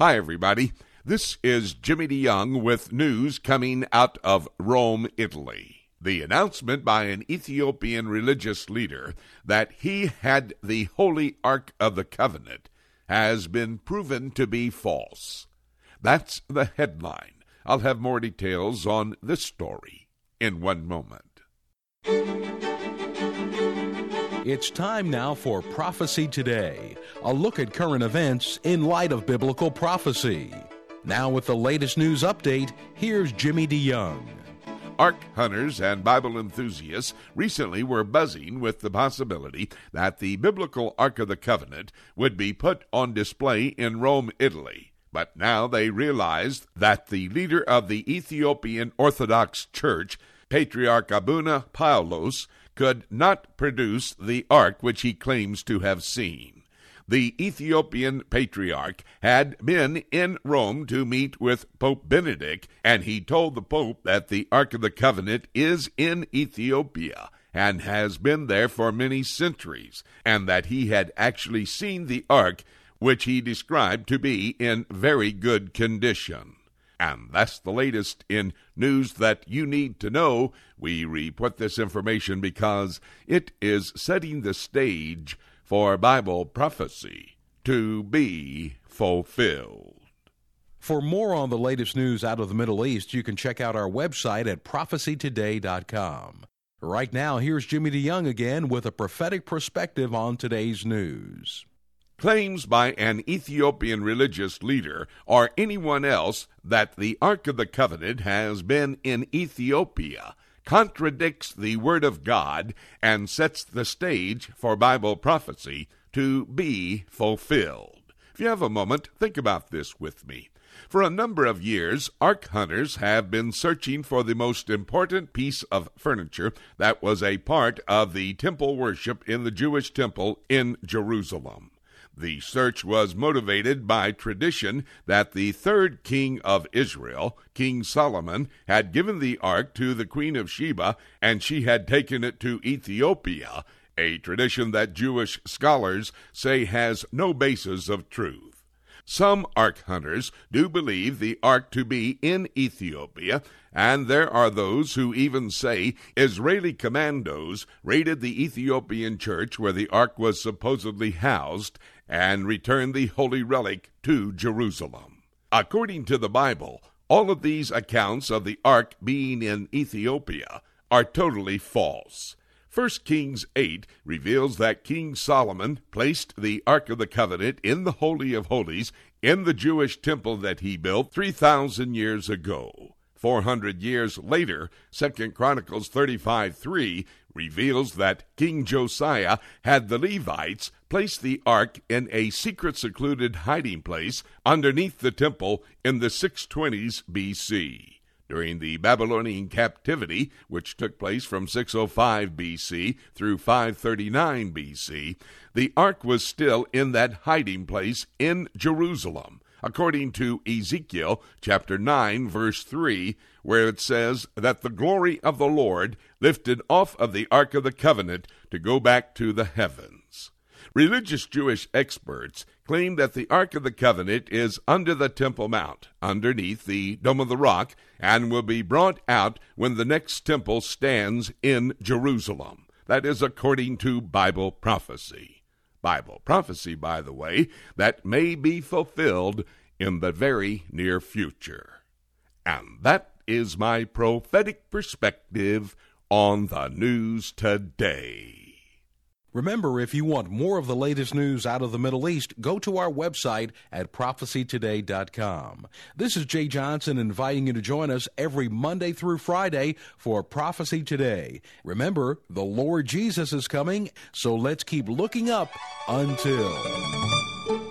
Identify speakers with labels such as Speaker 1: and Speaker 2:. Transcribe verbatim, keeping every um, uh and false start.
Speaker 1: Hi, everybody. This is Jimmy DeYoung with news coming out of Rome, Italy. The announcement by an Ethiopian religious leader that he had the Holy Ark of the Covenant has been proven to be false. That's the headline. I'll have more details on this story in one moment.
Speaker 2: It's time now for Prophecy Today, a look at current events in light of biblical prophecy. Now with the latest news update, here's Jimmy DeYoung.
Speaker 1: Ark hunters and Bible enthusiasts recently were buzzing with the possibility that the biblical Ark of the Covenant would be put on display in Rome, Italy. But now they realized that the leader of the Ethiopian Orthodox Church, Patriarch Abuna Paulos, could not produce the ark which he claims to have seen. The Ethiopian patriarch had been in Rome to meet with Pope Benedict, and he told the Pope that the Ark of the Covenant is in Ethiopia and has been there for many centuries, and that he had actually seen the ark, which he described to be in very good condition. And that's the latest in news that you need to know. We report this information because it is setting the stage for Bible prophecy to be fulfilled.
Speaker 2: For more on the latest news out of the Middle East, you can check out our website at prophecy today dot com. Right now, here's Jimmy DeYoung again with a prophetic perspective on today's news.
Speaker 1: Claims by an Ethiopian religious leader or anyone else that the Ark of the Covenant has been in Ethiopia contradicts the Word of God and sets the stage for Bible prophecy to be fulfilled. If you have a moment, think about this with me. For a number of years, Ark hunters have been searching for the most important piece of furniture that was a part of the temple worship in the Jewish temple in Jerusalem. The search was motivated by tradition that the third king of Israel, King Solomon, had given the ark to the Queen of Sheba, and she had taken it to Ethiopia, a tradition that Jewish scholars say has no basis of truth. Some ark hunters do believe the ark to be in Ethiopia, and there are those who even say Israeli commandos raided the Ethiopian church where the ark was supposedly housed and returned the holy relic to Jerusalem. According to the Bible, all of these accounts of the ark being in Ethiopia are totally false. First Kings eight reveals that King Solomon placed the Ark of the Covenant in the Holy of Holies in the Jewish temple that he built three thousand years ago. Four hundred years later, Second Chronicles thirty-five three reveals that King Josiah had the Levites place the ark in a secret secluded hiding place underneath the temple in the six twenties B C. During the Babylonian captivity, which took place from six oh five B C through five thirty-nine B C, the ark was still in that hiding place in Jerusalem, according to Ezekiel chapter nine, verse three, where it says that the glory of the Lord lifted off of the Ark of the Covenant to go back to the heavens. Religious Jewish experts claim that the Ark of the Covenant is under the Temple Mount, underneath the Dome of the Rock, and will be brought out when the next temple stands in Jerusalem. That is according to Bible prophecy. Bible prophecy, by the way, that may be fulfilled in the very near future. And that is my prophetic perspective on the news today.
Speaker 2: Remember, if you want more of the latest news out of the Middle East, go to our website at prophecy today dot com. This is Jay Johnson inviting you to join us every Monday through Friday for Prophecy Today. Remember, the Lord Jesus is coming, so let's keep looking up until...